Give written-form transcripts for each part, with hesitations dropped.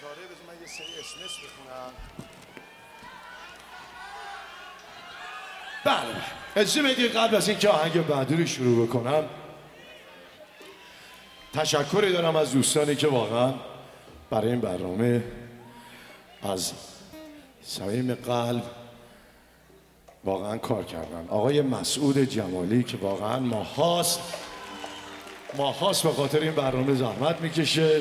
ستاره بذار من یه سری اسمس بخونم. بله اجازه بدید قبل از اینکه آهنگ بعدی رو شروع بکنم تشکری دارم از دوستانی که واقعا برای این برنامه از صمیم قلب واقعا کار کردن. آقای مسعود جمالی که واقعا ماهاست به خاطر این برنامه زحمت میکشه.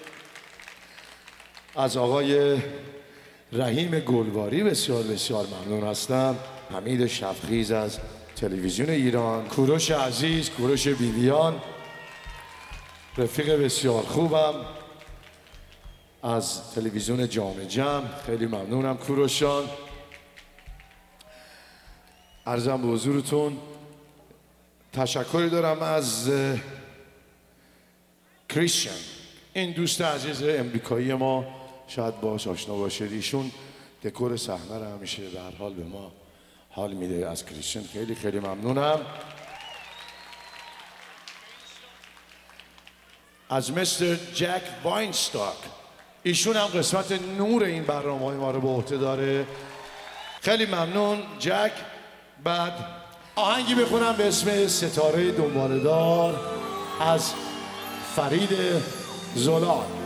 از آقای رحیم گلواری بسیار بسیار ممنون هستم. حمید شفخیز از تلویزیون ایران، کوروش عزیز، کوروش بیبیان، رفیق بسیار خوبم از تلویزیون جام جم، خیلی ممنونم کوروشان. عرضم به حضورتون تشکری دارم از کریستیان، این دوست عزیز امریکایی ما، شاید باهاش آشنا باشید. ایشون دکور صحنه رو همیشه به هر حال به ما حال میده. از کریستیان خیلی خیلی ممنونم. از مستر جک واینستاک، ایشون هم قسمت نور این برنامه‌های ما رو به عهده داره. خیلی ممنون جک. بعد آهنگی بخونم به اسم ستاره دنباله‌دار از فرید زولان.